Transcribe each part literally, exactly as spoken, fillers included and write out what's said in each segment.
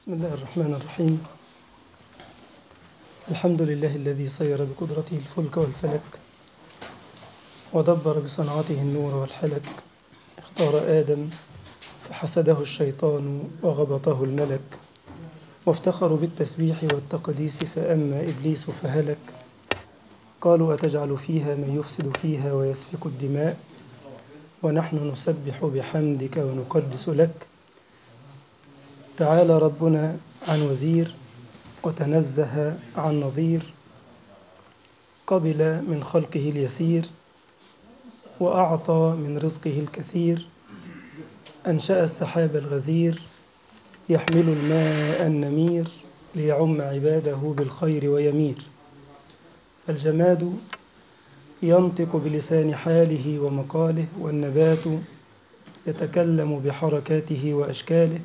بسم الله الرحمن الرحيم. الحمد لله الذي سير بقدرته الفلك والفلك ودبر بصنعته النور والحلك. اختار آدم فحسده الشيطان وغبطه الملك، وافتخروا بالتسبيح والتقديس فأما إبليس فهلك. قالوا أتجعل فيها من يفسد فيها ويسفك الدماء ونحن نسبح بحمدك ونقدس لك. تعالى ربنا عن وزير وتنزه عن نظير، قبل من خلقه اليسير وأعطى من رزقه الكثير. أنشأ السحاب الغزير يحمل الماء النمير ليعم عباده بالخير ويمير. فالجماد ينطق بلسان حاله ومقاله، والنبات يتكلم بحركاته وأشكاله،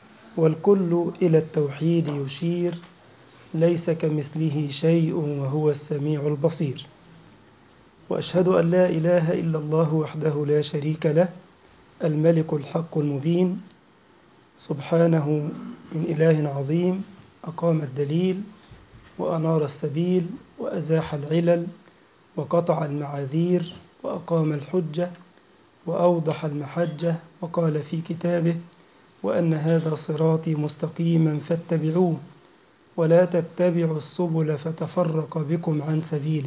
والكل إلى التوحيد يشير، ليس كمثله شيء وهو السميع البصير. وأشهد أن لا إله إلا الله وحده لا شريك له، الملك الحق المبين، سبحانه من إله عظيم. أقام الدليل وأنار السبيل وأزاح العلل وقطع المعاذير وأقام الحجة وأوضح المحجة، وقال في كتابه: وأن هذا صراطي مستقيما فاتبعوه ولا تتبعوا السبل فتفرق بكم عن سبيله.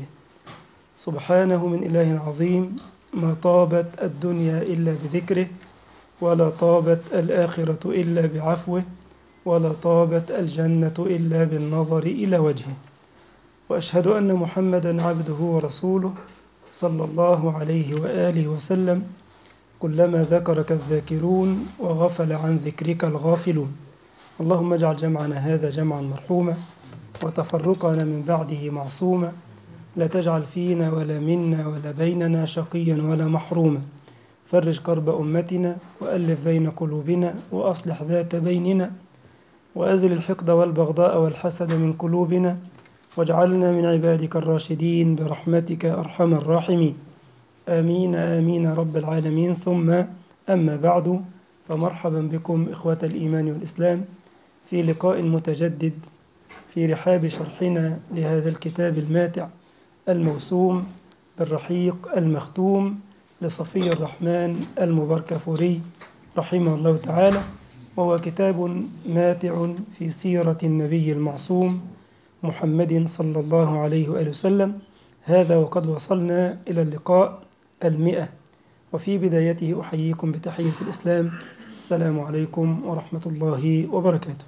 سبحانه من إله عظيم. ما طابت الدنيا إلا بذكره، ولا طابت الآخرة إلا بعفوه، ولا طابت الجنة إلا بالنظر إلى وجهه. وأشهد أن محمدا عبده ورسوله صلى الله عليه وآله وسلم. كلما ذكرك الذاكرون وغفل عن ذكرك الغافلون. اللهم اجعل جمعنا هذا جمعا مرحوما، وتفرقنا من بعده معصوما. لا تجعل فينا ولا منا ولا بيننا شقيا ولا محروما. فرج كرب أمتنا وألف بين قلوبنا وأصلح ذات بيننا، وأزل الحقد والبغضاء والحسد من قلوبنا، واجعلنا من عبادك الراشدين برحمتك أرحم الراحمين. آمين آمين رب العالمين. ثم أما بعد، فمرحبا بكم إخوة الإيمان والإسلام في لقاء متجدد في رحاب شرحنا لهذا الكتاب الماتع الموسوم بالرحيق المختوم لصفي الرحمن المباركفوري رحمه الله تعالى، وهو كتاب ماتع في سيرة النبي المعصوم محمد صلى الله عليه وآله وسلم. هذا وقد وصلنا إلى اللقاء المئة، وفي بدايته أحييكم بتحية الإسلام: السلام عليكم ورحمة الله وبركاته.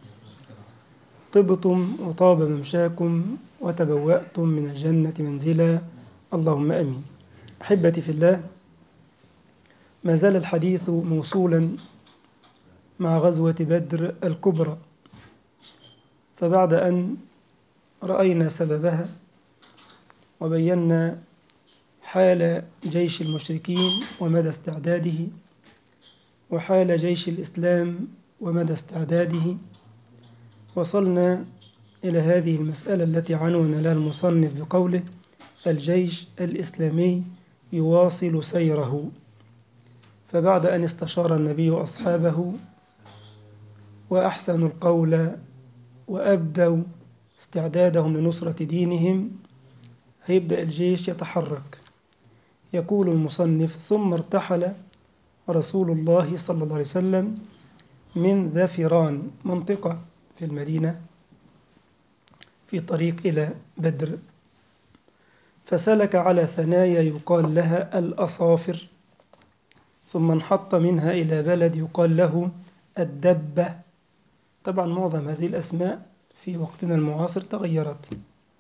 طبتم وطاب ممشاكم وتبوأتم من الجنة منزلا، اللهم أمين. أحبتي في الله، ما زال الحديث موصولا مع غزوة بدر الكبرى. فبعد أن رأينا سببها وبينا حال جيش المشركين ومدى استعداده، وحال جيش الإسلام ومدى استعداده، وصلنا إلى هذه المسألة التي عنون لها المصنف بقوله: الجيش الإسلامي يواصل سيره. فبعد أن استشار النبي أصحابه وأحسنوا القول وأبدوا استعدادهم لنصرة دينهم، هيبدأ الجيش يتحرك. يقول المصنف: ثم ارتحل رسول الله صلى الله عليه وسلم من ذفران، منطقة في المدينة في طريق إلى بدر، فسلك على ثنايا يقال لها الأصافر، ثم انحط منها إلى بلد يقال له الدبة. طبعا معظم هذه الأسماء في وقتنا المعاصر تغيرت.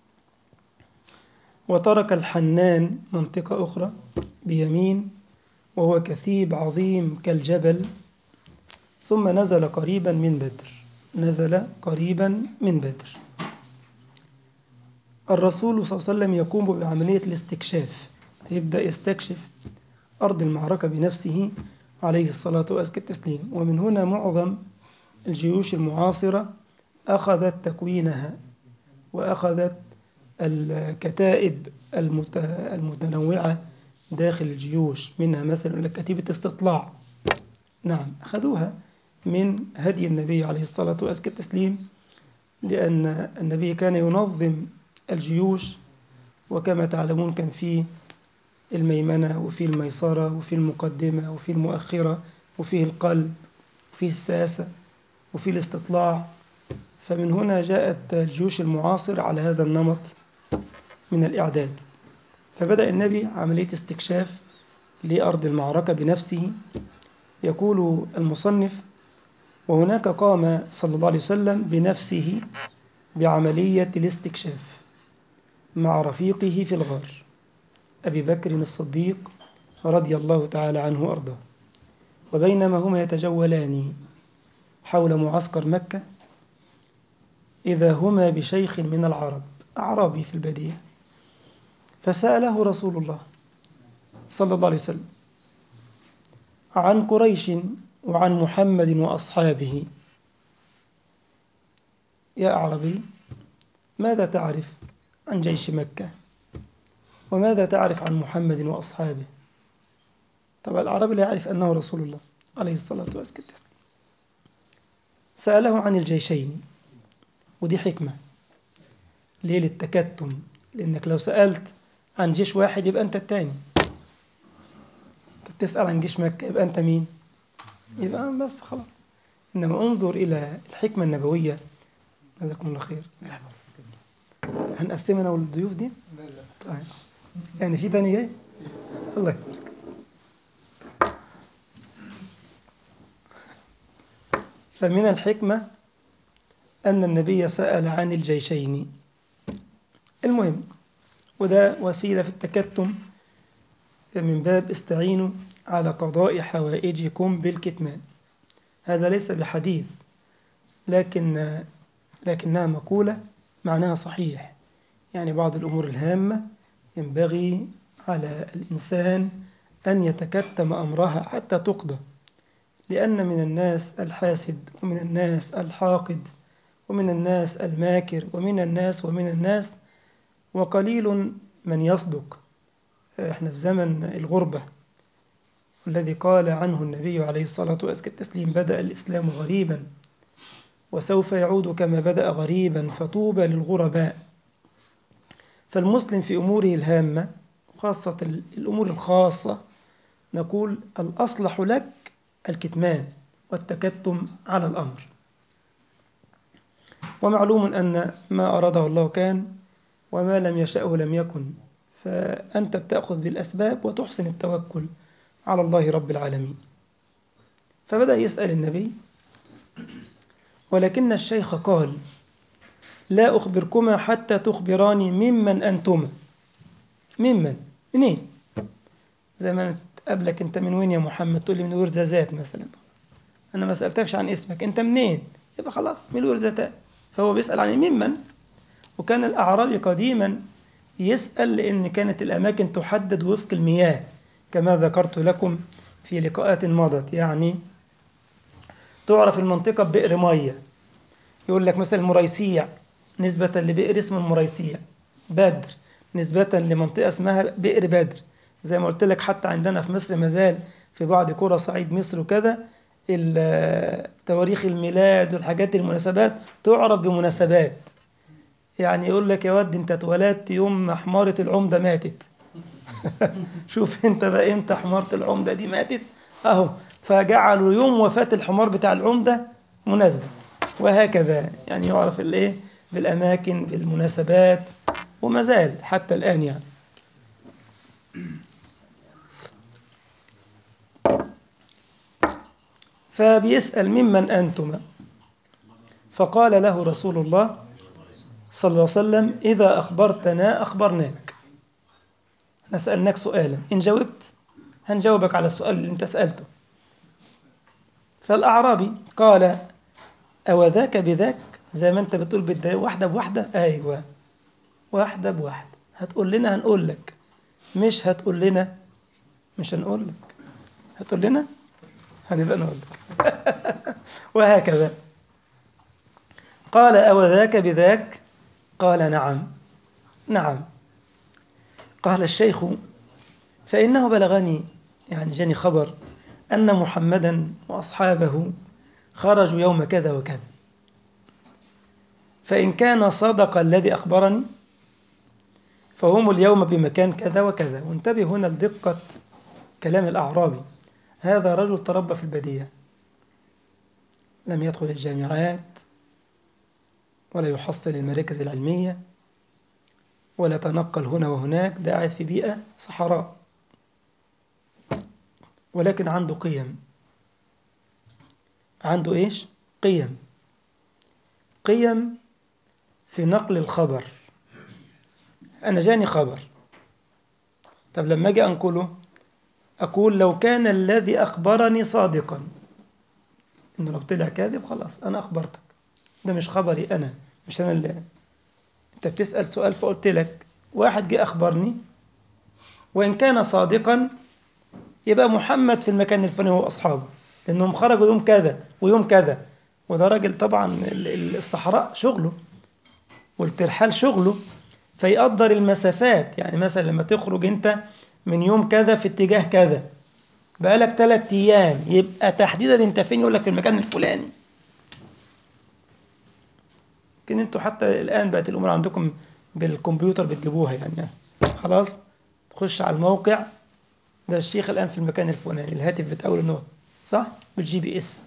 وترك الحنان، منطقة أخرى بيمين، وهو كثيب عظيم كالجبل، ثم نزل قريبا من بدر نزل قريبا من بدر الرسول صلى الله عليه وسلم يقوم بعملية الاستكشاف، يبدأ يستكشف أرض المعركة بنفسه عليه الصلاة وأزكى التسليم. ومن هنا معظم الجيوش المعاصرة أخذت تكوينها وأخذت الكتائب المتنوعة داخل الجيوش، منها مثلا كتيبة استطلاع، نعم أخذوها من هدي النبي عليه الصلاة وأزكى التسليم، لأن النبي كان ينظم الجيوش، وكما تعلمون كان فيه الميمنة وفي الميسرة وفي المقدمة وفي المؤخرة وفيه القلب وفيه الساسة وفيه الاستطلاع. فمن هنا جاءت الجيوش المعاصرة على هذا النمط من الإعداد. فبدأ النبي عملية استكشاف لأرض المعركة بنفسه. يقول المصنف: وهناك قام صلى الله عليه وسلم بنفسه بعملية الاستكشاف مع رفيقه في الغار أبي بكر الصديق رضي الله تعالى عنه وأرضاه. وبينما هما يتجولان حول معسكر مكة، إذا هما بشيخ من العرب، أعرابي في البادية، فسأله رسول الله صلى الله عليه وسلم عن قريش وعن محمد وأصحابه: يا أعربي، ماذا تعرف عن جيش مكة؟ وماذا تعرف عن محمد وأصحابه؟ طبعا الأعرابي لا يعرف أنه رسول الله عليه الصلاة والسلام. سأله عن الجيشين، ودي حكمة. ليه؟ للتكتم، لأنك لو سألت عن جيش واحد يبقى أنت التاني، تسأل عن جيش مكة يبقى أنت مين؟ يبقى بس خلاص. إنما انظر إلى الحكمة النبوية. جزاكم الله خير. هنقسمنا والضيوف دي؟ طيب. يعني في تاني جاي؟ الله يكبر. فمن الحكمة أن النبي سأل عن الجيشين. المهم، وده وسيلة في التكتم من باب استعينوا على قضاء حوائجكم بالكتمان. هذا ليس بحديث، لكن لكنها مقولة معناها صحيح. يعني بعض الأمور الهامة ينبغي على الإنسان أن يتكتم أمرها حتى تقضى، لأن من الناس الحاسد، ومن الناس الحاقد، ومن الناس الماكر، ومن الناس ومن الناس، وقليل من يصدق. احنا في زمن الغربة الذي قال عنه النبي عليه الصلاة والتسليم: بدأ الإسلام غريبا وسوف يعود كما بدأ غريبا فطوبى للغرباء. فالمسلم في أموره الهامة، خاصة الأمور الخاصة، نقول الأصلح لك الكتمان والتكتم على الأمر. ومعلوم أن ما أراده الله كان، وما لم يشأه لم يكن، فأنت بتأخذ بالأسباب وتحسن التوكل على الله رب العالمين. فبدأ يسأل النبي: ولكن الشيخ قال: لا أخبركما حتى تخبراني ممن أنتما. ممن؟ منين؟ زي ما قبلك: أنت من وين يا محمد؟ تقول لي من ورزازات مثلا. أنا ما سألتكش عن اسمك، أنت منين؟ يبقى خلاص من الورزازات. فهو بيسأل عن ممن. وكان الأعرابي قديما يسأل لأن كانت الأماكن تحدد وفق المياه، كما ذكرت لكم في لقاءات مضت. يعني تعرف المنطقة ببئر مية، يقول لك مثلا مريسيع نسبة لبئر اسمه المريسيع، بدر نسبة لمنطقة اسمها بئر بدر. زي ما قلت لك حتى عندنا في مصر مازال في بعض قرى صعيد مصر وكذا تواريخ الميلاد والحاجات المناسبات تعرف بمناسبات. يعني يقول لك: يا ود انت اتولدت يوم حمارة العمدة ماتت. شوف انت بقى امتى حمارة العمدة دي ماتت اهو، فجعلوا يوم وفاة الحمار بتاع العمدة مناسبة. وهكذا يعني يعرف الايه بالاماكن بالمناسبات، وما زال حتى الان. يعني فبيسأل: ممن أنتما؟ فقال له رسول الله صلى الله عليه وسلم: إذا أخبرتنا أخبرناك. نسألناك سؤالا، إن جاوبت هنجاوبك على السؤال اللي انت سألته. فالأعرابي قال: أو ذاك بذاك؟ زي ما انت بتقول بداية واحدة بواحدة. أيوة، واحدة بواحدة. هتقول لنا هنقول لك، مش هتقول لنا مش هنقول لك. هتقول لنا هنبقى نقول لك. وهكذا. قال: أو ذاك بذاك؟ قال: نعم نعم. قال الشيخ: فإنه بلغني، يعني جاني خبر، أن محمدا وأصحابه خرجوا يوم كذا وكذا، فإن كان صدق الذي أخبرني فهم اليوم بمكان كذا وكذا. وانتبه هنا لدقة كلام الأعرابي، هذا رجل تربى في البادية، لم يدخل الجامعات ولا يحصل المراكز العلمية ولا تنقل هنا وهناك، ده قاعد في بيئة صحراء، ولكن عنده قيم. عنده إيش؟ قيم. قيم في نقل الخبر. أنا جاني خبر، طب لما أجي أنقله أقول لو كان الذي أخبرني صادقا، إنه لو طلع كاذب خلاص أنا أخبرتك، ده مش خبري أنا، مش أنا اللي أنت بتسأل سؤال فقلت لك واحد جه أخبرني، وإن كان صادقا يبقى محمد في المكان الفلاني هو أصحابه، لأنهم خرجوا يوم كذا ويوم كذا. وده راجل طبعا الصحراء شغله والترحال شغله، فيقدر المسافات. يعني مثلا لما تخرج أنت من يوم كذا في اتجاه كذا بقالك ثلاث أيام، يبقى تحديدا أنت فين؟ يقول لك المكان الفلاني. لكن أنتوا حتى الآن بقت الأمور عندكم بالكمبيوتر بتجيبوها، يعني خلاص تخش على الموقع، ده الشيخ الآن في المكان الفلاني، الهاتف بتقول إنه صح بالجي بي إس.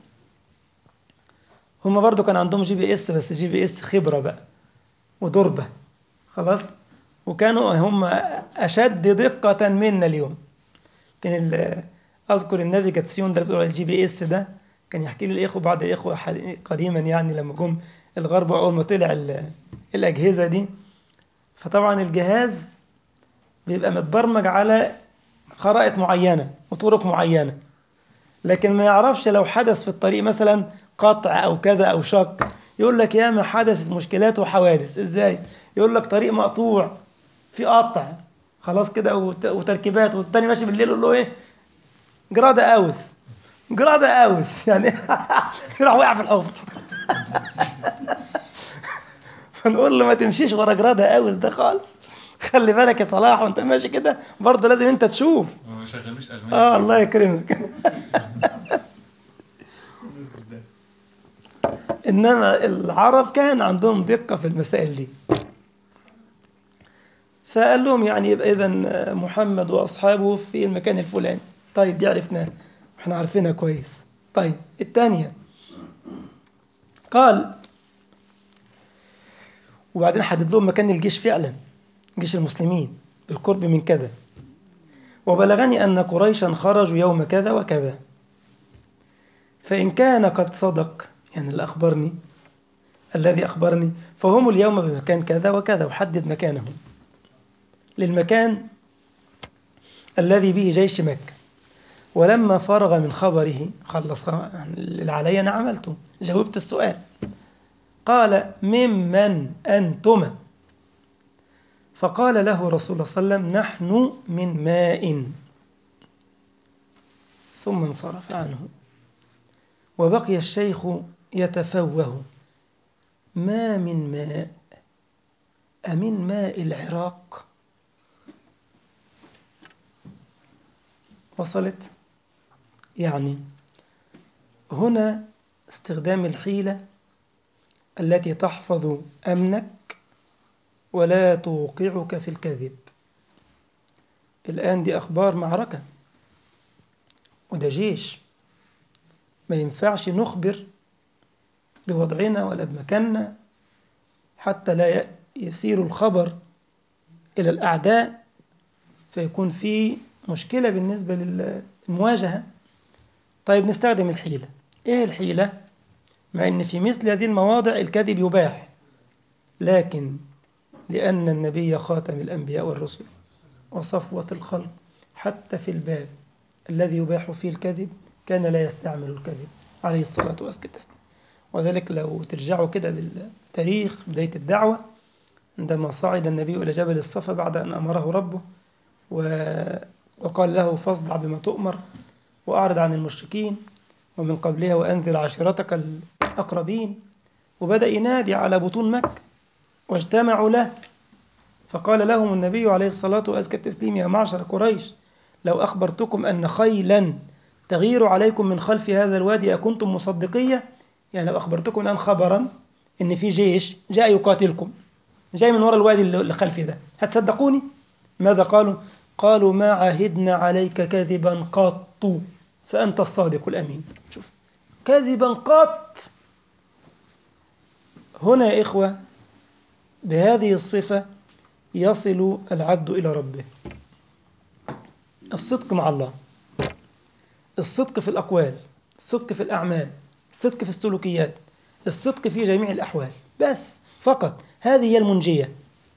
هم برضو كان عندهم جي بي إس، بس جي بي إس خبرة بقى ودربة خلاص، وكانوا هم أشد دقة منا اليوم. كان أذكر النافيجاسيون ده بتقول الجي بي إس ده، كان يحكي لي الإخوة بعض الإخوة قديما، يعني لما جم الغرب أول ما طلع الأجهزة دي، فطبعا الجهاز بيبقى متبرمج على خرائط معينة وطرق معينة، لكن ما يعرفش لو حدث في الطريق مثلا قطع أو كذا أو شك، يقول لك ياما حدثت مشكلات وحوادث. إزاي؟ يقول لك طريق مقطوع في قطع خلاص كده وتركيبات، والتاني ماشي بالليل يقول له إيه؟ جرادة أوس جرادة أوس يعني راح وقع في الحفر. فنقول له ما تمشيش ورا جرادة أوس ده خالص، خلي بالك يا صلاح وانت ماشي كده برضه لازم انت تشوف. ما شغلوش ألمان. اه الله يكرمك. إنما العرب كان عندهم دقة في المسائل دي، فقال لهم يعني يبقى إذن محمد وأصحابه في المكان الفلاني. طيب دي عرفناها، احنا عارفينها كويس. طيب الثانية قال، وبعدين حدد لهم مكان الجيش فعلا، جيش المسلمين بالقرب من كذا. وبلغني أن قريشا خرجوا يوم كذا وكذا، فإن كان قد صدق، يعني اللي أخبرني الذي أخبرني، فهم اليوم بمكان كذا وكذا، وحدد مكانهم للمكان الذي به جيش مكة. ولما فرغ من خبره، خلص اللي علي أنا عملته، جاوبت السؤال. قال ممن أنتما؟ فقال له رسول الله صلى الله عليه وسلم نحن من ماء، ثم انصرف عنه. وبقي الشيخ يتفوه، ما من ماء أمن ماء العراق؟ وصلت؟ يعني هنا استخدام الحيلة التي تحفظ أمنك ولا توقعك في الكذب. الآن دي أخبار معركة وده جيش، ما ينفعش نخبر بوضعنا ولا بمكاننا حتى لا يسير الخبر إلى الأعداء فيكون في مشكلة بالنسبة للمواجهة. طيب نستخدم الحيلة. إيه الحيلة؟ مع أن في مثل هذه المواضع الكذب يباح، لكن لأن النبي خاتم الأنبياء والرسل وصفوة الخلق، حتى في الباب الذي يباح فيه الكذب كان لا يستعمل الكذب عليه الصلاة والسلام. وذلك لو ترجعوا كده بالتاريخ بداية الدعوة، عندما صعد النبي إلى جبل الصفا بعد أن أمره ربه وقال له فاصدع بما تؤمر وأعرض عن المشركين، ومن قبلها وأنذر عشيرتك الأقربين، وبدأ ينادي على بطون مكة واجتمعوا له. فقال لهم النبي عليه الصلاة والسلام يا معشر قريش لو أخبرتكم أن خيلا تغير عليكم من خلف هذا الوادي أكنتم مصدقية؟ يعني لو أخبرتكم الآن خبرا إن في جيش جاء يقاتلكم، جاي من وراء الوادي اللي خلفي ده، هتصدقوني؟ ماذا قالوا؟ قالوا ما عهدنا عليك كذبا قط فأنت الصادق الأمين. شوف، كذبا قط. هنا يا إخوة بهذه الصفة يصل العبد إلى ربه. الصدق مع الله، الصدق في الأقوال، الصدق في الأعمال، الصدق في السلوكيات، الصدق في جميع الأحوال، بس فقط هذه هي المنجية.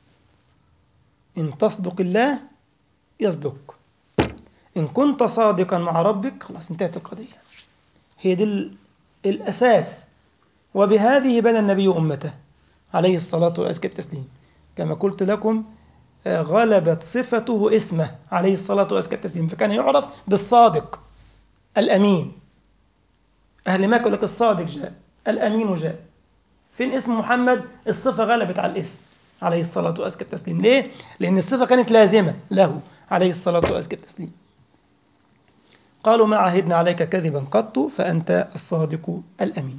إن تصدق الله يصدق. إن كنت صادقا مع ربك خلاص انتهت القضية. هي دي الأساس. وبهذه بنى النبي أمته عليه الصلاة وأزكى التسليم. كما قلت لكم غلبت صفته اسمه عليه الصلاة وأزكى التسليم، فكان يعرف بالصادق الأمين. أهل مكة يقول لك الصادق جاء، الأمين جاء. فين اسم محمد؟ الصفة غلبت على الاسم عليه الصلاة وأزكى التسليم. ليه؟ لأن الصفة كانت لازمة له عليه الصلاة وأزكى التسليم. قالوا ما عهدنا عليك كذبا قط فأنت الصادق الأمين.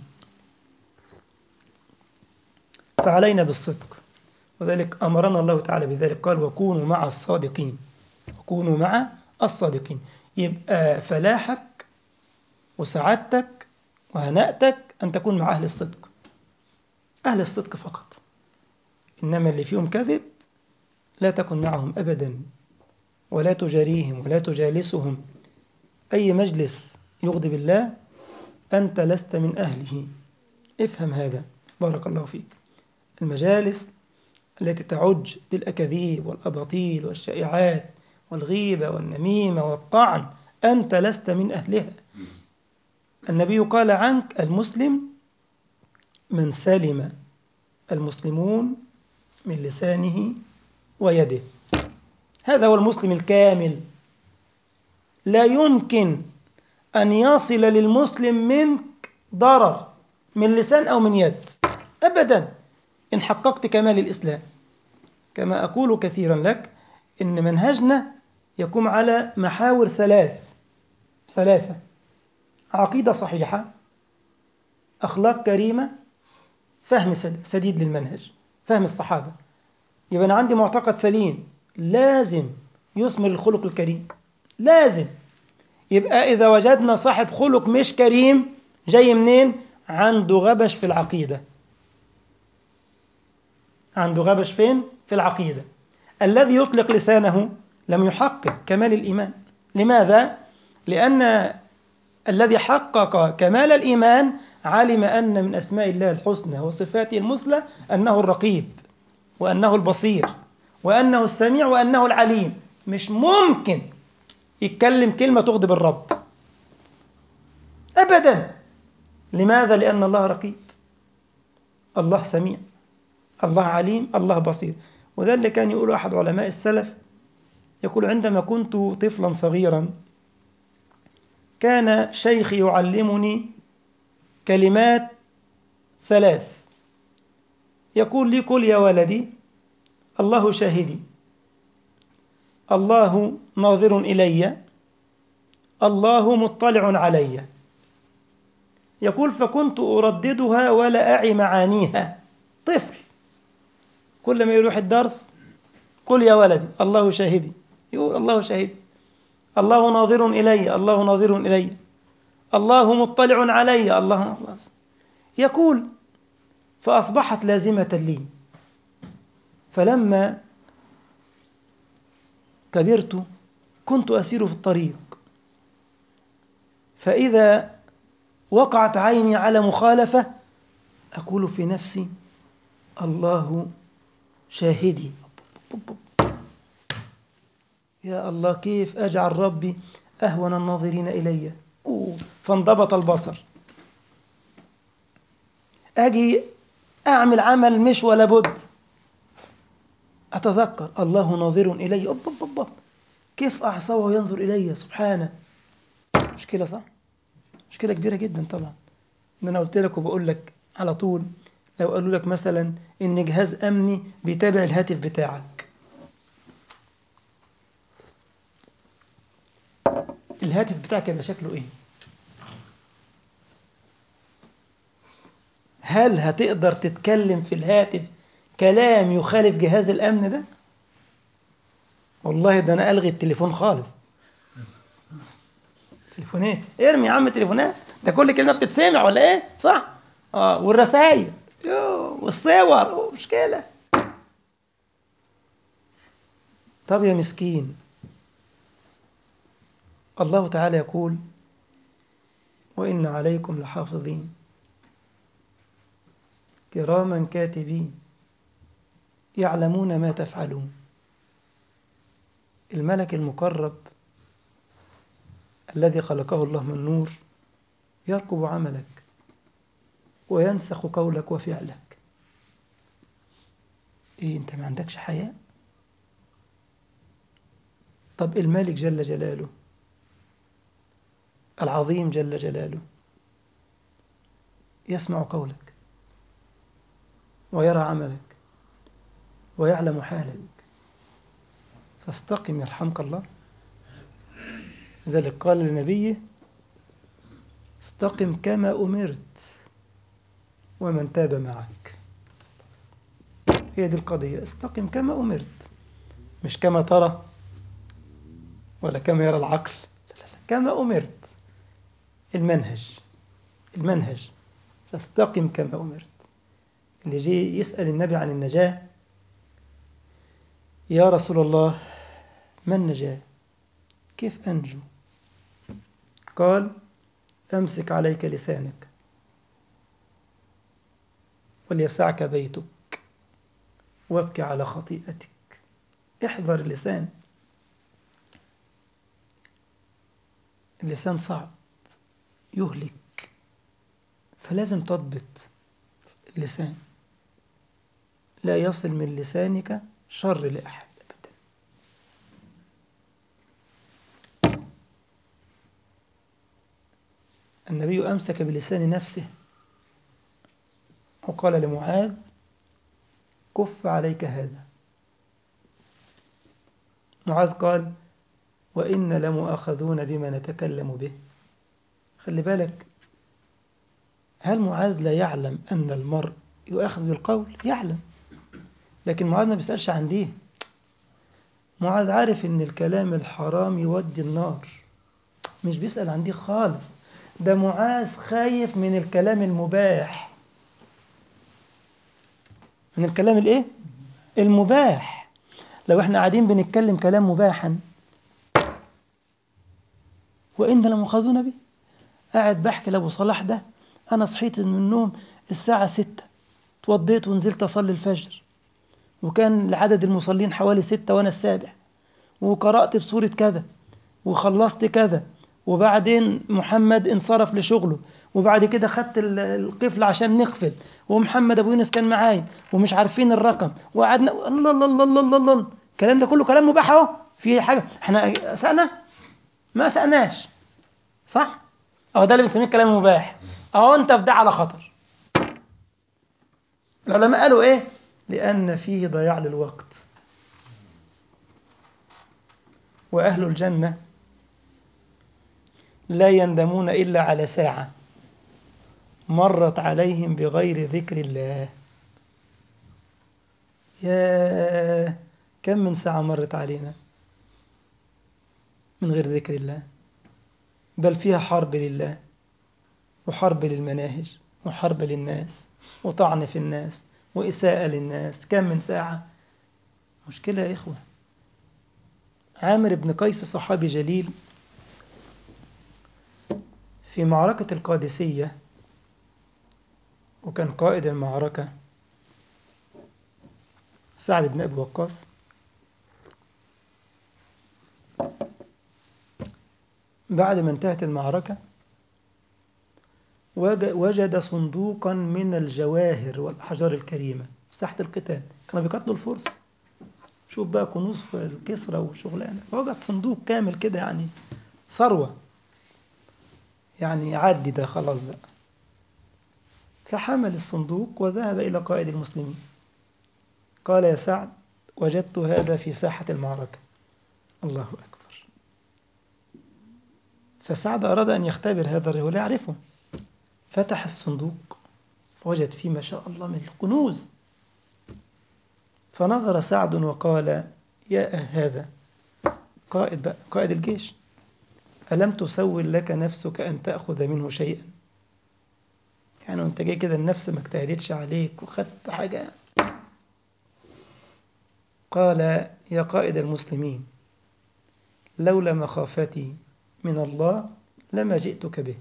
فعلينا بالصدق، وذلك أمرنا الله تعالى بذلك، قال وكونوا مع الصادقين، وكونوا مع الصادقين. يبقى فلاحك وسعادتك وهنأتك أن تكون مع أهل الصدق، أهل الصدق فقط. إنما اللي فيهم كذب لا تكن معهم أبدا، ولا تجاريهم ولا تجالسهم. أي مجلس يغضب الله أنت لست من أهله. افهم هذا بارك الله فيك. المجالس التي تعج بالأكاذيب والأباطيل والشائعات والغيبة والنميمة والطعن أنت لست من أهلها. النبي قال عنك المسلم من سلم المسلمون من لسانه ويده. هذا هو المسلم الكامل. لا يمكن أن يصل للمسلم منك ضرر من لسان أو من يد أبدا إن حققت كمال الإسلام. كما أقول كثيرا لك إن منهجنا يقوم على محاور ثلاث ثلاثة: عقيدة صحيحة، أخلاق كريمة، فهم سديد للمنهج، فهم الصحابة. يبقى أنا عندي معتقد سليم لازم يثمر الخلق الكريم، لازم. يبقى إذا وجدنا صاحب خلق مش كريم جاي منين؟ عنده غبش في العقيدة. عنده غبش فين؟ في العقيدة. الذي يطلق لسانه لم يحقق كمال الإيمان. لماذا؟ لأن الذي حقق كمال الإيمان علم أن من أسماء الله الحسنى وصفاته المثلى أنه الرقيب، وأنه البصير، وأنه السميع، وأنه العليم. مش ممكن يتكلم كلمة تغضب الرب أبدا. لماذا؟ لأن الله رقيب، الله سميع، الله عليم، الله بصير. وذا اللي كان يقول أحد علماء السلف، يقول عندما كنت طفلا صغيرا كان شيخي يعلمني كلمات ثلاث. يقول لي قل يا ولدي الله شاهدي، الله ناظر إلي، الله مطلع علي. يقول فكنت أرددها ولا أعي معانيها. طفل كل ما يروح الدرس قل يا ولدي الله شاهدي، يقول الله شاهدي، الله ناظر إلي، الله ناظر إلي، الله مطلع علي، الله. يقول فأصبحت لازمة لي. فلما كبرت كنت أسير في الطريق، فإذا وقعت عيني على مخالفة أقول في نفسي الله شاهدي. يا الله كيف أجعل ربي أهون الناظرين إلي. أوه. فانضبط البصر. أجي أعمل عمل مش ولا بد أتذكر الله ناظر إلي. أوب أوب أوب. كيف أعصى وينظر إلي سبحانه. مشكلة صح؟ مشكلة كبيرة جدا طبعا. إن أنا قلت لك وبقول لك على طول، لو قالوا لك مثلا إن جهاز أمني بيتابع الهاتف بتاعك، الهاتف بتاعك يبقى شكله إيه؟ هل هتقدر تتكلم في الهاتف كلام يخالف جهاز الأمن ده؟ والله ده أنا ألغي التليفون خالص. تليفونات ارمي يا عم تليفونات، ده كل كلمة بتتسمع ولا إيه؟ صح؟ آه والرسائل والصور مشكلة. طب يا مسكين، الله تعالى يقول وإن عليكم لحافظين كراما كاتبين يعلمون ما تفعلون. الملك المقرب الذي خلقه الله من نور يرقب عملك وينسخ قولك وفعلك. إيه أنت ما عندكش حياء؟ طب الملك جل جلاله العظيم جل جلاله يسمع قولك ويرى عملك ويعلم حالك، فاستقم يرحمك الله. ذلك قال لنبيه استقم كما أمرت ومن تاب معك. هي دي القضية، استقم كما أمرت، مش كما ترى ولا كما يرى العقل، لا لا لا. كما أمرت، المنهج المنهج فاستقم كما أمرت. اللي جي يسأل النبي عن النجاة، يا رسول الله ما النجاة؟ كيف أنجو؟ قال أمسك عليك لسانك وليسعك بيتك وابكي على خطيئتك. احذر اللسان، اللسان صعب يهلك، فلازم تضبط اللسان، لا يصل من لسانك شر لأحد أبدا. النبي أمسك بلسان نفسه وقال لمعاذ كف عليك هذا. معاذ قال وإن لمؤاخذون بما نتكلم به. خلي بالك، هل معاذ لا يعلم أن المرء يؤاخذ بالقول؟ يعلم، لكن معاذ ما بيسألش عن دي. معاذ عارف أن الكلام الحرام يودي النار، مش بيسأل عن دي خالص. ده معاذ خايف من الكلام المباح. من الكلام الايه؟ المباح. لو احنا قاعدين بنتكلم كلام مباحا وإن لمؤاخذون به. قاعد بحكي لأبو صلاح ده أنا صحيت من النوم الساعة ستة، اتوضيت ونزلت أصلي الفجر، وكان لعدد المصلين حوالي ستة وأنا السابع، وقرأت بسورة كذا وخلصت كذا، وبعدين محمد انصرف لشغله، وبعد كده خدت القفل عشان نقفل، ومحمد أبو يونس كان معاي ومش عارفين الرقم، وقعدنا الله الله الله الله الله الله. الكلام ده كله كلام مباح اهو. في حاجة احنا سألنا؟ ما سألناش، صح؟ أهو ده اللي بنسميه كلام مباح. أهو أنت في ده على خطر. العلماء قالوا إيه؟ لأن فيه ضياع للوقت. وأهل الجنة لا يندمون إلا على ساعة مرت عليهم بغير ذكر الله. يا كم من ساعة مرت علينا من غير ذكر الله، بل فيها حرب لله وحرب للمناهج وحرب للناس وطعن في الناس وإساءة للناس. كم من ساعة؟ مشكلة يا إخوة. عامر بن قيس صحابي جليل في معركة القادسية، وكان قائد المعركة سعد بن أبي وقاص. بعد ما انتهت المعركة وجد صندوقا من الجواهر والأحجار الكريمة في ساحة القتال. كانوا بيقاتلوا الفرس، شوف بقى كنوز في الكسرى وشغلانة، فوجد صندوق كامل كده، يعني ثروة، يعني عدي ده خلاص بقى. فحمل الصندوق وذهب إلى قائد المسلمين، قال يا سعد وجدت هذا في ساحة المعركة. الله أكبر. فسعد أراد أن يختبر هذا الرجل يعرفه، فتح الصندوق وجد فيه ما شاء الله من الكنوز. فنظر سعد وقال: يا هذا قائد بقى، قائد الجيش، ألم تسول لك نفسك أن تأخذ منه شيئا؟ يعني وانت جاي كده النفس ما اجتهدتش عليك وخدت حاجة. قال: يا قائد المسلمين، لولا مخافتي من الله لما جئتك به.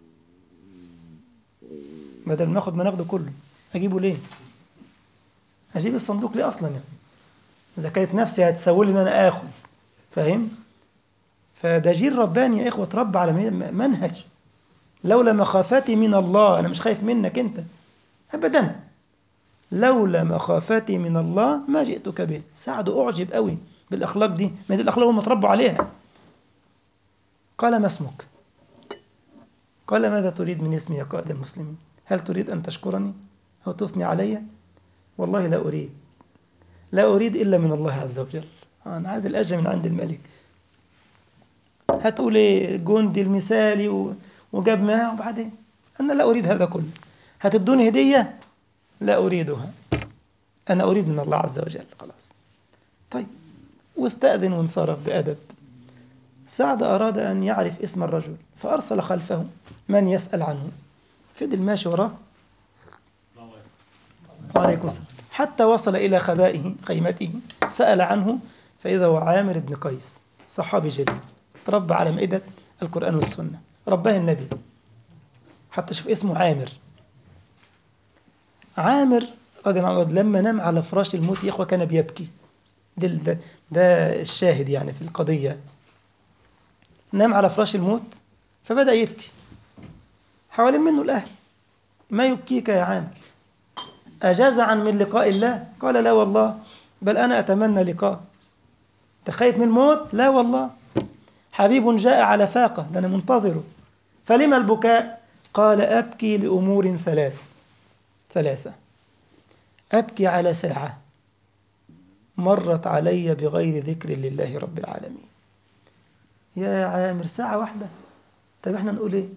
بدل ما اخد ما ناخده كله اجيبه ليه؟ اجيب الصندوق ليه اصلا يعني؟ اذا كانت نفسي هتسول ان انا اخذ، فاهم؟ فده جيل رباني يا اخوه، اتربى على منهج لولا مخافتي من الله. انا مش خايف منك انت ابدا، لولا مخافتي من الله ما جئتك به. سعد اعجب قوي بالاخلاق دي، ما دي الاخلاق هم اتربوا عليها. قال: ما اسمك؟ قال: ماذا تريد من اسمي يا قائد المسلمين؟ هل تريد ان تشكرني او تثني علي؟ والله لا اريد، لا اريد الا من الله عز وجل. انا عايز الاجر من عند الملك. هتقول ايه؟ جندي المثالي و... وجاب معاه، وبعدين انا لا اريد هذا كله. هتدوني هديه؟ لا اريدها، انا اريد من الله عز وجل. خلاص طيب. واستأذن وانصرف بأدب. سعد أراد أن يعرف اسم الرجل فأرسل خلفه من يسأل عنه. فضل ماشي وراه وعليكم السلام حتى وصل إلى خبائه خيمته، سأل عنه فإذا هو عامر بن قيس، صحابي جليل، ربى على مائدة القرآن والسنة، رباه النبي. حتى شوف اسمه عامر. عامر رضي الله عنه لما نام على فراش الموت يا إخوة كان بيبكي. ده, ده, ده الشاهد يعني في القضية. نام على فراش الموت فبدأ يبكي، حوالين منه الأهل: ما يبكيك يا عامر؟ أجزعا من لقاء الله؟ قال: لا والله، بل أنا أتمنى لقاء. تخايف من الموت؟ لا والله، حبيب جاء على فاقة، ده أنا منتظره. فلما البكاء؟ قال: أبكي لأمور ثلاث ثلاثة. أبكي على ساعة مرت علي بغير ذكر لله رب العالمين. يا عامر، ساعة واحدة؟ طيب احنا نقول ايه؟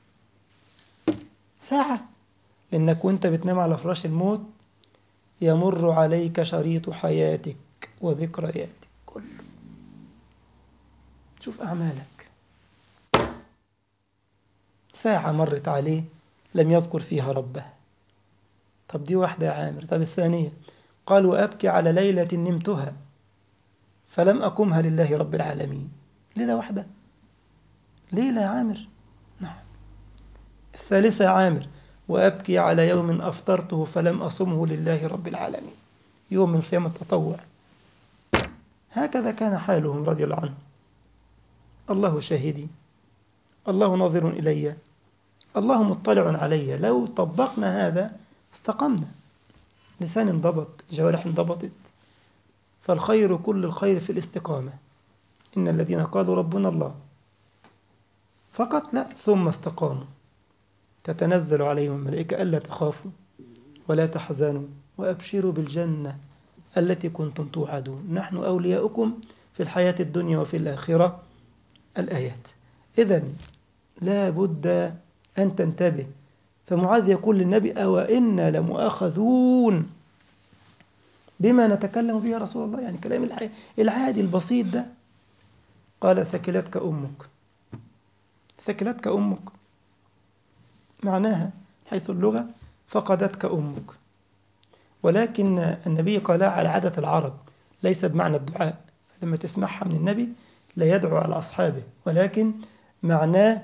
ساعة، لأنك وانت بتنام على فراش الموت يمر عليك شريط حياتك وذكرياتك كله. شوف أعمالك، ساعة مرت عليه لم يذكر فيها ربه. طب دي واحدة يا عامر. طب الثانية؟ قال: وأبكي على ليلة نمتها فلم أقمها لله رب العالمين. ليلة واحدة؟ ليلة يا عامر؟ نعم. الثالثة يا عامر: وأبكي على يوم أفطرته فلم أصمه لله رب العالمين، يوم من صيام التطوع. هكذا كان حالهم رضي الله عنهم. الله شاهدي، الله ناظر إلي، الله مطلع علي. لو طبقنا هذا استقمنا، لسان انضبط، جوارح انضبطت. فالخير كل الخير في الاستقامة. إن الذين قالوا ربنا الله فقط لا، ثم استقاموا تتنزل عليهم الملائكة ألا تخافوا ولا تحزنوا وأبشروا بالجنة التي كنتم توعدون، نحن أولياؤكم في الحياة الدنيا وفي الآخرة. الآيات. إذن لا بد أن تنتبه. فمعاذ يقول للنبي: أو إنا لمؤاخذون بما نتكلم به يا رسول الله؟ يعني كلام العادي البسيط ده. قال: ثكلتك أمك. ثكلتك أمك معناها حيث اللغة فقدتك أمك، ولكن النبي قالها على عادة العرب، ليس بمعنى الدعاء. لما تسمعها من النبي لا يدعو على أصحابه، ولكن معناه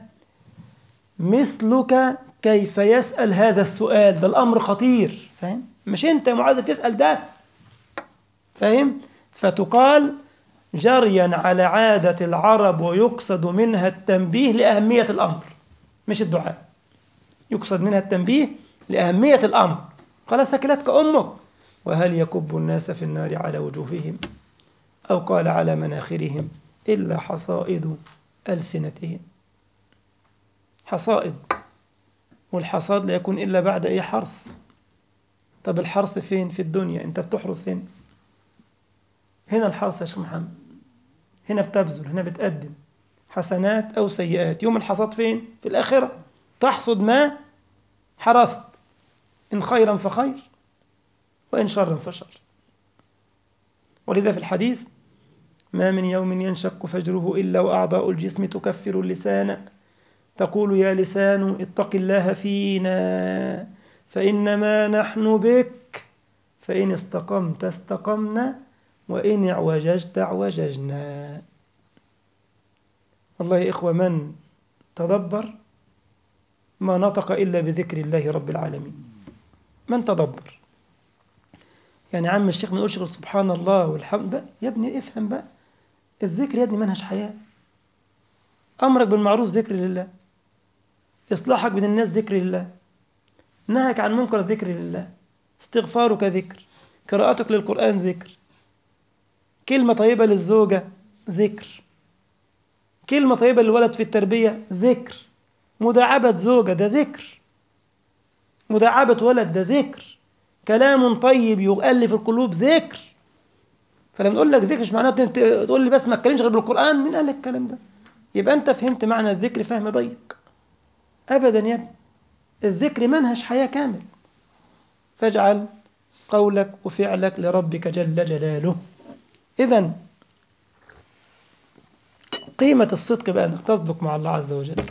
مثلك كيف يسأل هذا السؤال، ده الأمر خطير، فاهم؟ مش أنت معاذ تسأل ده، فاهم؟ فتقال جريا على عادة العرب، ويقصد منها التنبيه لأهمية الأمر مش الدعاء. يقصد منها التنبيه لأهمية الأمر. قال: ثكلتك أمك. وهل يكب الناس في النار على وجوههم أو قال على مناخرهم إلا حصائد ألسنتهم. حصائد، والحصاد لا يكون إلا بعد أي حرث. طب الحرث فين؟ في الدنيا، أنت بتحرث هنا، هنا الحرث يا شيخ محمد، هنا بتبذل، هنا بتقدم حسنات أو سيئات. يوم الحصاد فين؟ في الآخرة، تحصد ما حرثت. إن خيرا فخير وإن شرا فشر. ولذا في الحديث ما من يوم ينشق فجره إلا وأعضاء الجسم تكفر اللسان تقول يا لسان اتق الله فينا فإنما نحن بك فإن استقمت استقمنا وإن اعوججت اعوججنا. والله يا إخوة من تدبر ما نطق إلا بذكر الله رب العالمين. من تدبر يعني عم الشيخ ما يقولش سبحان الله والحمد بقى. يا ابني افهم بقى، الذكر يا ابني منهج حياة. أمرك بالمعروف ذكر لله، إصلاحك بين الناس ذكر لله، نهك عن منكر ذكر لله، استغفارك ذكر، قراءتك للقرآن ذكر، كلمة طيبة للزوجة ذكر، كلمة طيبة للولد في التربية ذكر، مداعبة زوجة ده ذكر، مداعبة ولد ده ذكر، كلام طيب يؤلف القلوب ذكر. فلما نقول لك ذكر مش معناه تقول لي بس ما اتكلمش غير بالقرآن. مين قال لك الكلام ده؟ يبقى أنت فهمت معنى الذكر فهم ضيق. أبدا يا ابني، الذكر منهج حياة كامل. فاجعل قولك وفعلك لربك جل جلاله. إذن قيمة الصدق بقى أنك تصدق مع الله عز وجل.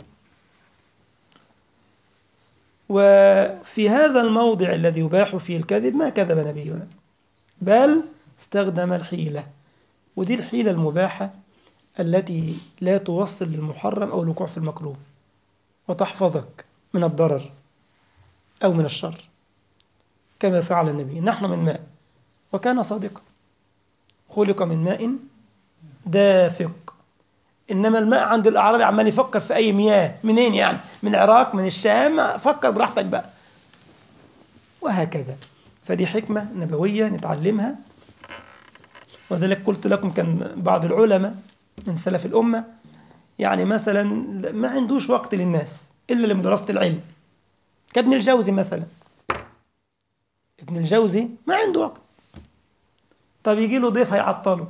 وفي هذا الموضع الذي يباح فيه الكذب ما كذب نبينا، بل استخدم الحيلة. ودي الحيلة المباحة التي لا توصل للمحرم أو الوقوع في المكروه، وتحفظك من الضرر أو من الشر، كما فعل النبي. نحن من ماء وكان صادقا، خلق من ماء دافق. إنما الماء عند الأعرابي عمال يفكر في أي مياه، منين يعني؟ من العراق، من الشام، فكر براحتك بقى، وهكذا. فدي حكمة نبوية نتعلمها. وذلك قلت لكم كان بعض العلماء من سلف الأمة يعني مثلا ما عندوش وقت للناس إلا لمدرسة العلم، كابن الجوزي مثلا. ابن الجوزي ما عنده وقت. طب يجي له ضيف هيعطله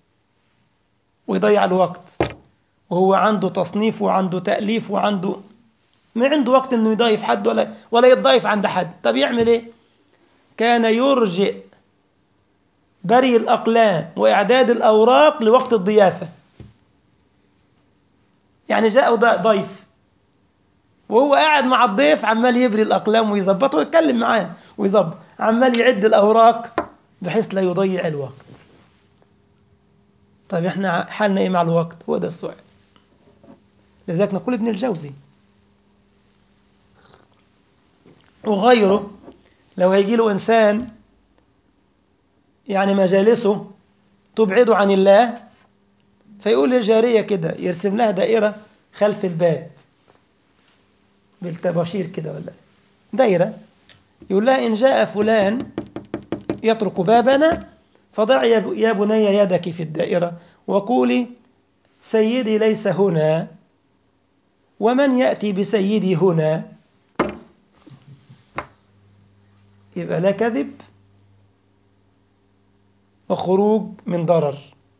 ويضيع الوقت، وهو عنده تصنيف وعنده تأليف وعنده ما عنده وقت انه يضيف حد ولا ولا يتضايف عند حد. طب يعمل ايه؟ كان يرجئ بري الأقلام وإعداد الأوراق لوقت الضيافة. يعني جاء ضيف وهو قاعد مع الضيف عمال يبري الأقلام ويظبطه ويتكلم معاه ويظبط، عمال يعد الأوراق بحيث لا يضيع الوقت. طيب احنا حالنا ايه مع الوقت؟ هو ده السؤال. لذلك نقول ابن الجوزي وغيره لو هيجي له إنسان يعني مجالسه تبعده عن الله، فيقول للجارية كده، يرسم لها دائرة خلف الباب بالتباشير كده ولا دائرة، يقول لها إن جاء فلان يطرق بابنا فضع يا بني يدك في الدائرة وقولي سيدي ليس هنا، ومن يأتي بسيدي هنا. يبقى لا كذب وخروج من ضرر.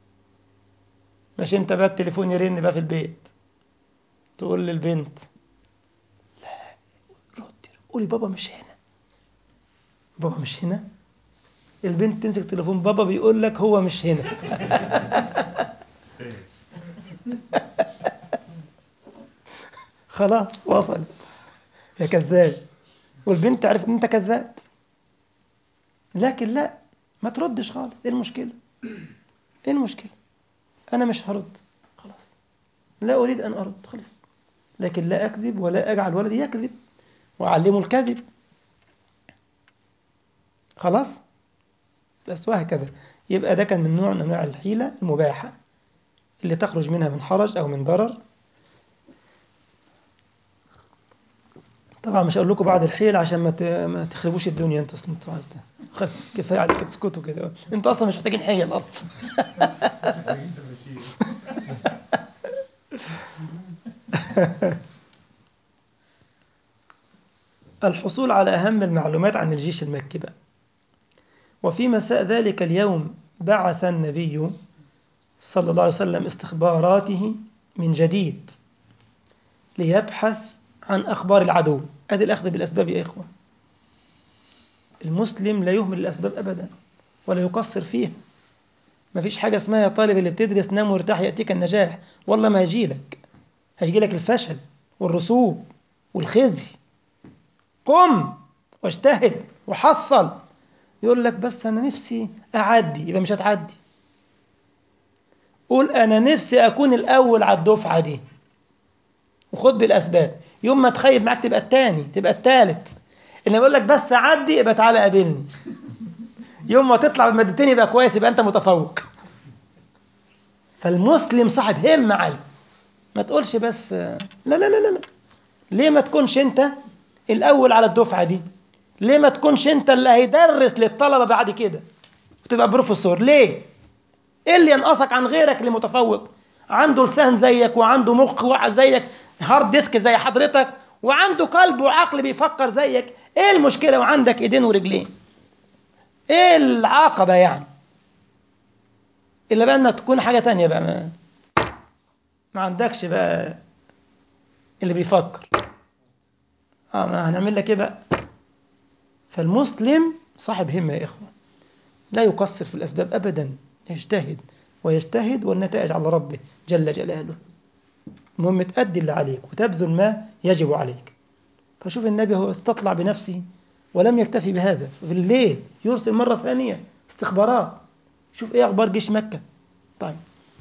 مش انت بقى التليفون يرن بقى في البيت تقول للبنت لا رد، قولي بابا مش هنا، بابا مش هنا. البنت تمسك تليفون بابا بيقول لك هو مش هنا. خلاص وصل يا كذاب، والبنت عرفت ان انت كذاب. لكن لا، ما تردش خالص. ايه المشكلة؟ ايه المشكلة؟ انا مش هرد خلاص، لا اريد ان ارد خلاص. لكن لا اكذب ولا اجعل ولدي يكذب واعلمه الكذب. خلاص بس، وهكذا. يبقى ده كان من نوع من انواع الحيلة المباحة اللي تخرج منها من حرج او من ضرر. طبعا مش هقول لكم بعد الحيل عشان ما ما تخربوش الدنيا. انتوا اصلا كفايه عليك تسكتوا كده، انتوا اصلا مش محتاجين حيل اصلا. الحصول على اهم المعلومات عن الجيش المكي بقى. وفي مساء ذلك اليوم بعث النبي صلى الله عليه وسلم استخباراته من جديد ليبحث عن أخبار العدو. أدي الأخذ بالأسباب يا إخوة. المسلم لا يهمل الأسباب أبدا ولا يقصر فيها. ما فيش حاجة اسمها يا طالب اللي بتدرس نام وارتاح يأتيك النجاح، والله ما هيجيلك، هيجيلك الفشل والرسوب والخزي. قم واجتهد وحصل. يقول لك بس أنا نفسي أعدي، يبقى مش هتعدي. قول أنا نفسي أكون الأول على الدفعة دي وخد بالأسباب. يوم ما تخيب معاك تبقى التاني، تبقى التالت. اللي يقول لك بس عدي يبقى تعالى قابلني. يوم ما تطلع بمادتين يبقى كويس، يبقى أنت متفوق. فالمسلم صاحب همة عالية. ما تقولش بس لا لا لا لا. ليه ما تكونش أنت الأول على الدفعة دي؟ ليه ما تكونش أنت اللي هيدرس للطلبة بعد كده وتبقى بروفيسور؟ ليه؟ إيه اللي ينقصك عن غيرك اللي متفوق؟ عنده لسان زيك، وعنده مخ زيك، هارد ديسك زي حضرتك، وعنده قلب وعقل بيفكر زيك. ايه المشكلة وعندك ايدين ورجلين؟ ايه العاقبة يعني؟ الا بقى انك تكون حاجة تانية بقى، ما, ما عندكش بقى اللي بيفكر. اه ما هنعمل لك ايه بقى؟ فالمسلم صاحب همة يا اخوة، لا يقصر في الاسباب ابدا، يجتهد ويجتهد والنتائج على ربه جل جلاله. المهم تأدي اللي عليك وتبذل ما يجب عليك. فشوف النبي هو استطلع بنفسه ولم يكتفي بهذا، في الليل يرسل مرة ثانية استخبارات، شوف ايه اخبار جيش مكة. طيب،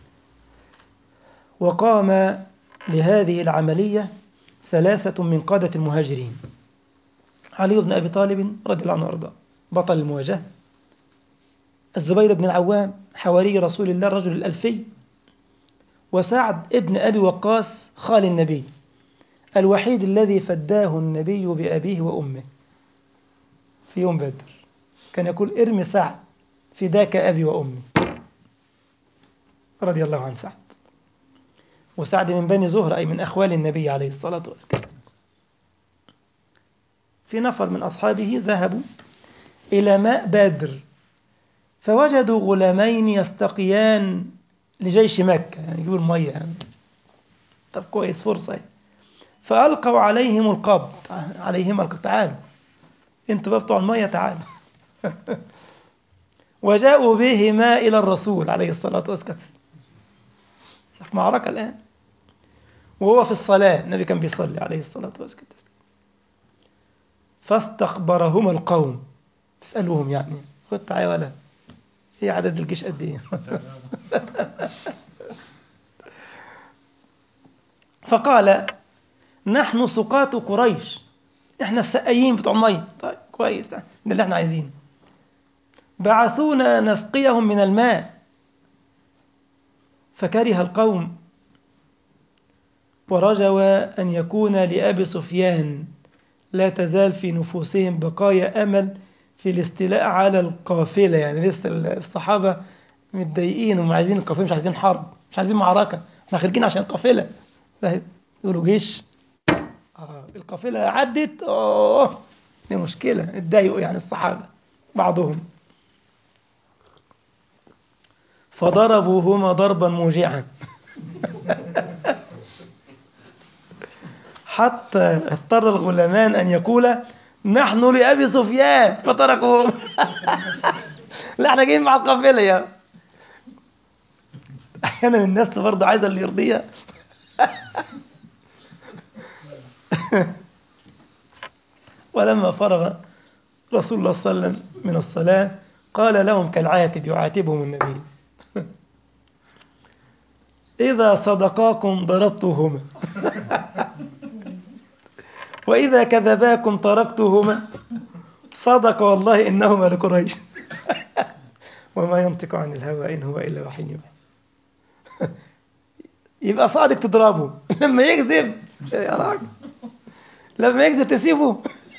وقام لهذه العملية ثلاثة من قادة المهاجرين: علي بن أبي طالب رضي الله عنه وارضاه بطل المواجهة، الزبير بن العوام حواري رسول الله الرجل الألفي، وسعد ابن أبي وقاص خال النبي الوحيد الذي فداه النبي بأبيه وأمه في يوم بدر. كان يقول ارمي سعد فداك أبي وأمي، رضي الله عن سعد. وسعد من بني زهرة، أي من أخوال النبي عليه الصلاة والسلام. في نفر من أصحابه ذهبوا إلى ماء بدر فوجدوا غلامين يستقيان لجيش مكة، يعني يجيبوا المية يعني. طب كويس، فرصة. فألقوا عليهم القبض، عليهم القبض، تعالوا انتوا بقى بتوع المية تعالوا. وجاءوا بهما إلى الرسول عليه الصلاة والسلام في معركة الآن، وهو في الصلاة، النبي كان بيصلي عليه الصلاة والسلام. فاستخبرهما القوم، اسألوهم يعني خد تعالى ولا ايه عدد الجيش قد ايه؟ فقال نحن سقاة قريش، احنا السقايين بتوع المية. طيب كويس، ده اللي احنا عايزينه. بعثونا نسقيهم من الماء. فكره القوم ورجوا أن يكون لأبي سفيان لا تزال في نفوسهم بقايا أمل في الاستيلاء على القافلة. يعني لسه الصحابة متضايقين ومش عايزين القافلة، مش عايزين حرب، مش عايزين معركة، احنا خارجين عشان القافلة، فاهم؟ يقولوا جيش، آه القافلة عدت، اوه دي مشكلة، اتضايقوا يعني الصحابة بعضهم. فضربوهما ضربا موجعا حتى اضطر الغلامان أن يقولا نحن لأبي سفيان فتركوهم. لا احنا جايين مع القافلة يا. أحيانا الناس برضه عايزة اللي يرضيها. ولما فرغ رسول الله صلى الله عليه وسلم من الصلاة قال لهم كالعاتب، يعاتبهم النبي: إذا صدقاكم ضربتهما وإذا كذباكم تركتهما، صدق والله إنهما لقريش وما ينطق عن الهوى إن هو إلا وحي يوحى. يبقى صادق تضربه، لما يكذب يا راجل، لما يكذب تسيبه.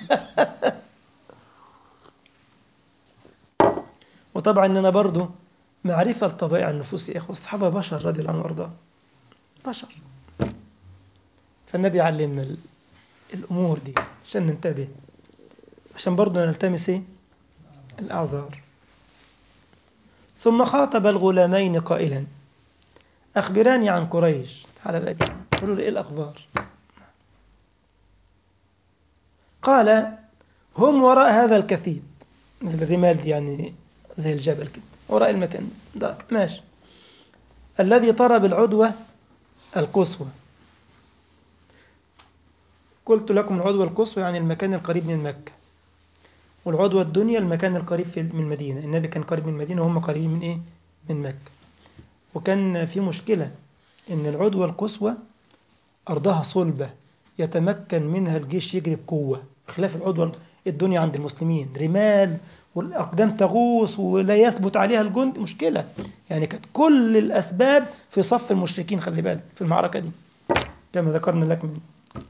وطبعا أنا برضو معرفة لطبائع النفوس يا إخوة، الصحابة بشر رضي الله عنهم وارضاهم، بشر. فالنبي علمنا الأمور دي عشان ننتبه، عشان برضو نلتمس إيه؟ الأعذار. ثم خاطب الغلامين قائلا أخبراني عن قريش، تعالى بقى قولوا لي إيه الأخبار. قال هم وراء هذا الكثيب، الرمال دي يعني زي الجبل كده وراء المكان ده, ده ماشي. الذي طرى بالعدوة القصوى. قلت لكم العدوة القصوى يعني المكان القريب من مكة، والعدوة الدنيا المكان القريب من المدينة. النبي كان قريب من المدينة وهم قريبين من إيه؟ من مكة. وكان في مشكلة إن العدوة القصوى أرضها صلبة يتمكن منها الجيش يجري بقوة، بخلاف العدوى الدنيا عند المسلمين رمال والأقدام تغوص ولا يثبت عليها الجند، مشكلة. يعني كانت كل الأسباب في صف المشركين، خلي بالك في المعركة دي كما ذكرنا لك من.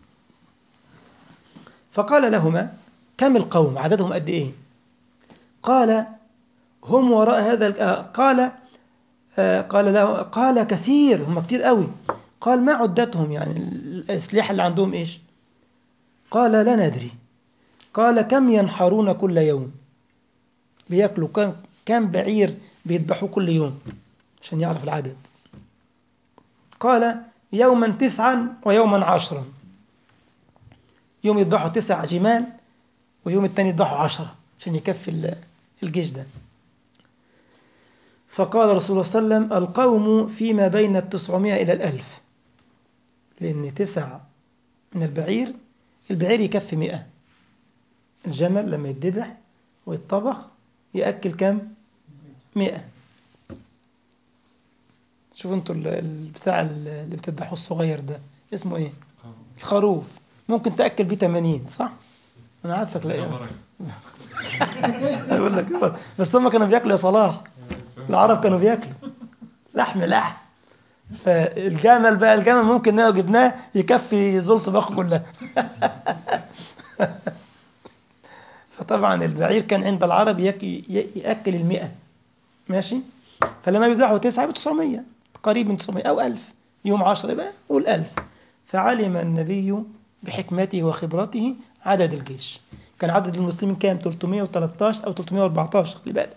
فقال لهما كم القوم عددهم قد إيه؟ قال هم وراء هذا آه قال آه قال له قال كثير، هم كتير قوي. قال ما عدتهم يعني الأسلحة اللي عندهم إيش؟ قال لا ندري. قال كم ينحرون كل يوم؟ بيأكلوا كم كم بعير بيذبحوا كل يوم عشان يعرف العدد. قال يوما تسعا ويوما عشرا، يوم يذبحوا تسع جمال ويوم الثاني يذبحوا عشرة عشان يكفي الجيش ده. فقال رسول الله صلى الله عليه وسلم القوم فيما بين التسعمائة إلى الألف، لأن تسع من البعير، البعير يكفي مئة. الجمل لما يتذبح ويتطبخ يأكل كم؟ مئة. شوفوا انتوا البتاع اللي بتذبحوه الصغير ده اسمه ايه؟ الخروف. ممكن تأكل بيه ثمانين، صح؟ انا عارفك. لا يقول لك بس هم كانوا بياكلوا يا صلاح، العرب كانوا بياكلوا لحم لحم. فالجمل بقى، الجمل ممكن لو جبناه يكفي زول صباخه كلها. فطبعا البعير كان عند العرب يأكل المئة، ماشي. فلما بيذبحوا تسعة بتسعمية، قريب من تسعمية أو ألف. يوم عشرة يبقى قول ألف. فعلم النبي بحكمته وخبرته عدد الجيش. كان عدد المسلمين كام؟ ثلاثمائة وثلاثة عشر أو ثلاثمائة وأربعة عشر لبالك.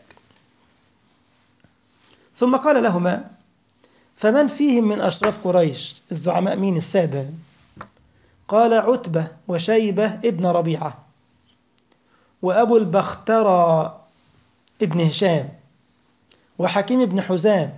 ثم قال لهما فمن فيهم من أشراف قريش الزعماء؟ مين السادة؟ قال عتبة وشيبة ابن ربيعة، وأبو البخترى ابن هشام، وحكيم ابن حزام،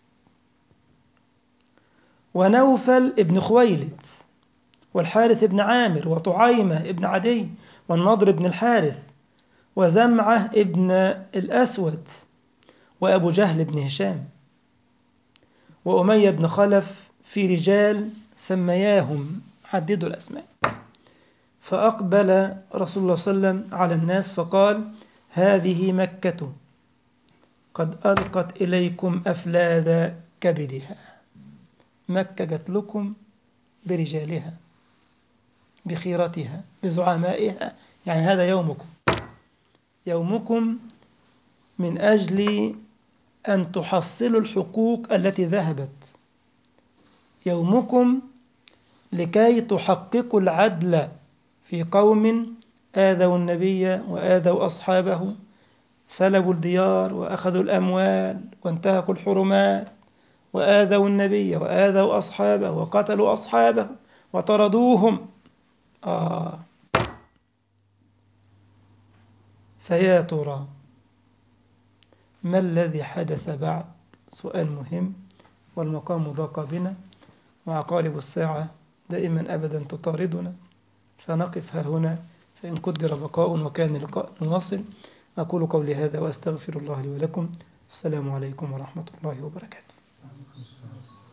ونوفل ابن خويلد، والحارث ابن عامر، وطعيمة ابن عدي، والنضر ابن الحارث، وزمعة ابن الأسود، وأبو جهل ابن هشام، وأمية بن خلف، في رجال سمياهم، حددوا الأسماء. فأقبل رسول الله صلى الله عليه وسلم على الناس فقال هذه مكة قد ألقت إليكم أفلاذ كبدها. مكة جت لكم برجالها بخيرتها بزعمائها، يعني هذا يومكم، يومكم من أجل أن تحصلوا الحقوق التي ذهبت، يومكم لكي تحققوا العدل في قوم آذوا النبي وآذوا أصحابه، سلبوا الديار وأخذوا الأموال وانتهكوا الحرمات، وآذوا النبي وآذوا أصحابه وقتلوا أصحابه وطردوهم. آه فيا ترى ما الذي حدث بعد؟ سؤال مهم، والمقام ضاق بنا، وعقارب الساعة دائما أبدا تطاردنا، فنقف ها هنا، فإن قدر بقاء وكان لقاء نواصل. أقول قولي هذا وأستغفر الله لي ولكم. السلام عليكم ورحمة الله وبركاته.